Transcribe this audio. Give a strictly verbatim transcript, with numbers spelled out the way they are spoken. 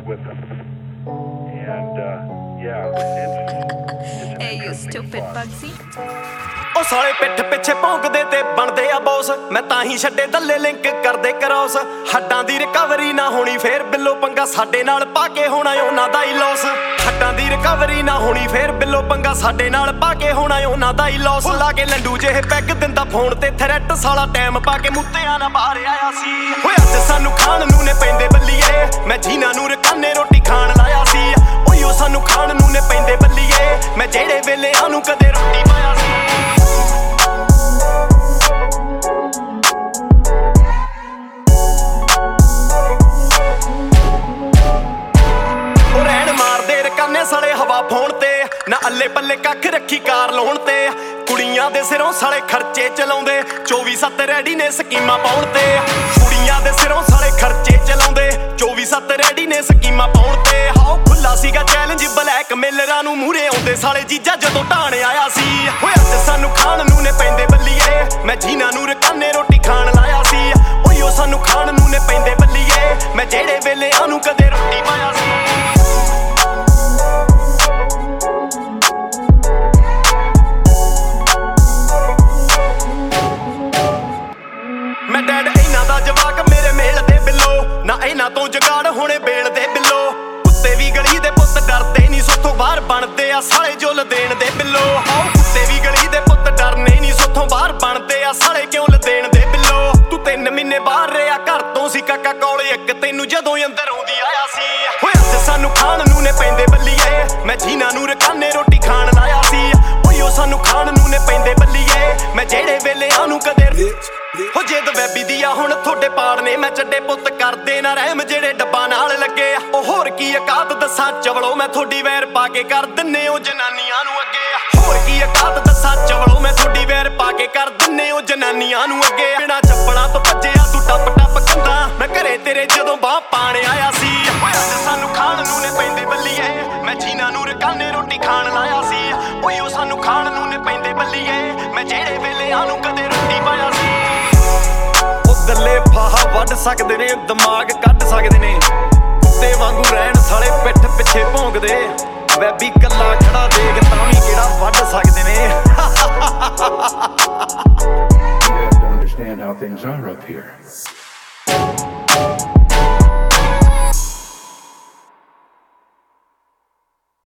with them. And uh, yeah, it's, it's an Hey, you interesting stupid thought. Bugsy. ਉਹ ਸਾਲੇ ਪਿੱਠ ਪਿੱਛੇ ਭੌਂਕਦੇ ਤੇ ਬਣਦੇ ਆ ਬੌਸ। ਮੈਂ ਤਾਂ ਹੀ ਛੱਡੇ ਦੱਲੇ ਲਿੰਕ ਕਰਦੇ ਕਰੋਸ। ਹੱਡਾਂ ਦੀ ਰਿਕਵਰੀ ਨਾ ਹੋਣੀ ਫੇਰ ਬਿੱਲੋ ਪੰਗਾ ਸਾਡੇ ਨਾਲ ਪਾ ਕੇ ਹੋਣਾ ਉਹਨਾਂ ਦਾ ਹੀ ਲੋਸ। ਹੱਡਾਂ ਦੀ ਰਿਕਵਰੀ ਨਾ ਹੋਣੀ ਫੇਰ ਬਿੱਲੋ ਪੰਗਾ ਸਾਡੇ ਨਾਲ ਪਾ ਕੇ ਹੋਣਾ ਉਹਨਾਂ ਦਾ ਹੀ ਲੋਸ। ਲਾ ਕੇ ਲੰਡੂ ਜਿਹੇ ਪੈਗ ਦਿੰਦਾ ਫੋਨ ਤੇ ਥ੍ਰੈਟ ਸਾਲਾ ਟਾਈਮ ਪਾ ਕੇ ਮੁੱਤਿਆਂ ਨਾ ਬਾਹਰ ਆਇਆ ਸੀ। ਹੋਏ ਅੱਜ ਸਾਨੂੰ ਖਾਣ ਨੂੰ ਨੇ ਪੈਂਦੇ ਬੱਲੀਏ। ਮੈਂ ਜੀਨਾ ਨੂੰ ਰਕਾਨੇ ਰੋਟੀ ਖਾਣ ਲਾਇਆ ਸੀ। ਓਯੋ ਸਾਨੂੰ ਖਾਣ ਨੂੰ ਨੇ ਪੈਂਦੇ ਬੱਲੀਏ। ਮੈਂ ਜਿਹੜੇ ਵੇਲੇ ਆਨੂੰ ਕਦੇ ਰੋਟੀ ਪਾਇਆ ਸੀ। ਸਾਲੇ ਹਵਾ ਫੋਨ ਤੇ ਨਾ ਅੱਲੇ ਪੱਲੇ ਕੱਖ ਰੱਖੀ ਕਾਰ ਲਾਉਣ ਤੇ। ਕੁੜੀਆਂ ਦੇ ਸਿਰੋਂ ਸਾਲੇ ਖਰਚੇ ਚਲਾਉਂਦੇ ਚੌਵੀ ਸੱਤ ਰੈਡੀ ਨੇ ਸਕੀਮਾਂ ਪਾਉਣ ਤੇ। ਕੁੜੀਆਂ ਦੇ ਸਿਰੋਂ ਸਾਲੇ ਖਰਚੇ ਚਲਾਉਂਦੇ ਚੌਵੀ ਸੱਤ ਰੈਡੀ ਨੇ ਸਕੀਮਾਂ ਪਾਉਣ ਤੇ। ਹਾਓ ਖੁੱਲਾ ਸੀਗਾ ਚੈਲੰਜ ਬਲੈਕ ਮੇਲਰਾਂ ਨੂੰ ਮੂਹਰੇ ਆਉਂਦੇ ਸਾਲੇ ਜੀਜਾ ਜਦੋਂ ਢਾਣ ਆਇਆ ਸੀ। ਹੋਏ ਅੱਜ ਸਾਨੂੰ ਖਾਣ ਨੂੰ ਨੇ ਪੈਂਦੇ ਬੱਲੀਏ। ਮੈਂ ਜੀਨਾ ਨੂੰ ਰਕਾਨੇ ਰੋਟੀ ਖਾਣ ਲਾਇਆ ਸੀ। ਓਯੋ ਸਾਨੂੰ ਖਾਣ ਨੂੰ ਨੇ ਪੈਂਦੇ ਬੱਲੀਏ। ਮੈਂ ਜਿਹੜੇ ਵੇਲੇ ਆਨੂੰ ਕਦੇ ਰੋਟੀ ਪਾਇਆ ਸੀ। ਮੈਂ ਡੈਡ ਇਹਨਾਂ ਦਾ ਜਵਾਕ ਮੇਰੇ ਮੇਲ ਦੇ ਬਿੱਲੋ। ਨਾ ਇਹਨਾਂ ਤੋਂ ਜਗਾੜ ਹੋਣੇ ਬੇਲ ਦੇ ਬਿੱਲੋ। ਕੁੱਤੇ ਵੀ ਗਲੀ ਦੇ ਪੁੱਤ ਡਰਦੇ ਨਹੀਂ ਸੋਥੋਂ ਬਾਹਰ ਬਣਦੇ ਆ ਸਾਲੇ ਜੁੱਲ ਦੇਣ ਦੇ ਬਿੱਲੋ। ਆਓ ਕੁੱਤੇ ਵੀ ਗਲੀ ਦੇ ਪੁੱਤ ਡਰਨੇ ਨਹੀਂ ਸੋਥੋਂ ਬਾਹਰ ਬਣਦੇ ਆ ਸਾਲੇ ਕਿਉਂ ਲਦੇਣ ਦੇ ਬਿੱਲੋ। ਤੂੰ ਤਿੰਨ ਮਹੀਨੇ ਬਾਹਰ ਰਿਹਾ ਘਰ ਤੋਂ ਸੀ ਕਾਕਾ ਕੋਲ ਇੱਕ ਤੈਨੂੰ ਜਦੋਂ ਅੰਦਰ ਆਉਂਦੀ ਆਇਆ ਸੀ। ਹੋਏ ਅੱਜ ਸਾਨੂੰ ਖਾਣ ਨੂੰ ਨੇ ਪੈਂਦੇ ਬੱਲੀਏ। ਮੈਂ ਜੀਨਾ ਨੂੰ ਰਕਾਨੇ ਰੋਟੀ ਖਾਣ ਲਾਇਆ ਸੀ। ਓਯੋ ਸਾਨੂੰ ਖਾਣ ਨੂੰ ਨੇ ਪੈਂਦੇ ਬੱਲੀਏ। ਮੈਂ ਜਿਹੜੇ ਵੇਲੇ ਆਨੂੰ ਕਦੇ ਹੋ ਜੇ ਦਵੈਬੀ ਦੀ ਆ ਹੁਣ ਤੁਹਾਡੇ ਪਾੜ ਨੇ। ਮੈਂ ਚੱਡੇ ਪੁੱਤ ਕਰਦੇ ਨਾ ਰਹਿਮ ਜਿਹੜੇ ਡੱਬਾ ਨਾਲ ਲੱਗੇ ਆ। ਉਹ ਹੋਰ ਕੀ ਔਕਾਤ ਦੱਸਾਂ ਚਵਲੋ ਮੈਂ ਤੁਹਾਡੀ ਵੈਰ ਪਾ ਕੇ ਕਰ ਦਿੰਨੇ ਉਹ ਜਨਾਨੀਆਂ ਨੂੰ ਅੱਗੇ। ਹੋਰ ਕੀ ਔਕਾਤ ਦੱਸਾਂ ਚਵਲੋ ਮੈਂ ਤੁਹਾਡੀ ਵੈਰ ਪਾ ਕੇ ਕਰ ਦਿੰਨੇ ਉਹ ਜਨਾਨੀਆਂ ਨੂੰ ਅੱਗੇ। ਬਿਨਾਂ ਚੱਪਲਾਂ ਤੋਂ ਭੱਜਿਆ ਤੂੰ ਟੱਪ ਟੱਪ ਕੰਦਾ। ਮੈਂ ਘਰੇ ਤੇਰੇ ਜਦੋਂ ਬਾਹ ਪਾਣ ਆਇਆ ਸੀ। ਅੱਜ ਸਾਨੂੰ ਖਾਣ ਨੂੰ ਨੇ ਪੈਂਦੇ ਬੱਲੀਏ। ਮੈਂ ਜੀਨਾ ਨੂੰ ਰਕਾਨੇ ਰੋਟੀ ਖਾਣ ਲਾਇਆ ਸੀ। ਓਯੋ ਸਾਨੂੰ ਖਾਣ ਨੂੰ ਨੇ ਪੈਂਦੇ ਬੱਲੀਏ। ਮੈਂ ਜਿਹੜੇ ਵੇਲੇ ਆਨੂੰ ਕਦੇ ਰੋਟੀ ਪਾਇਆ ਸੀ। ਦੱਲੇ ਫਾਹਾ ਵੱਢ ਸਕਦੇ ਨੇ ਦਿਮਾਗ ਕੱਢ ਸਕਦੇ ਨੇ। ਕੁੱਤੇ ਵਾਂਗੂ ਰਹਿਣ ਸਾਲੇ ਪਿੱਠ ਪਿੱਛੇ ਭੌਂਕਦੇ। ਵੈਬੀ ਕੱਲਾ ਖੜਾ ਦੇਖ ਤਾਂ ਵੀ ਕਿਹੜਾ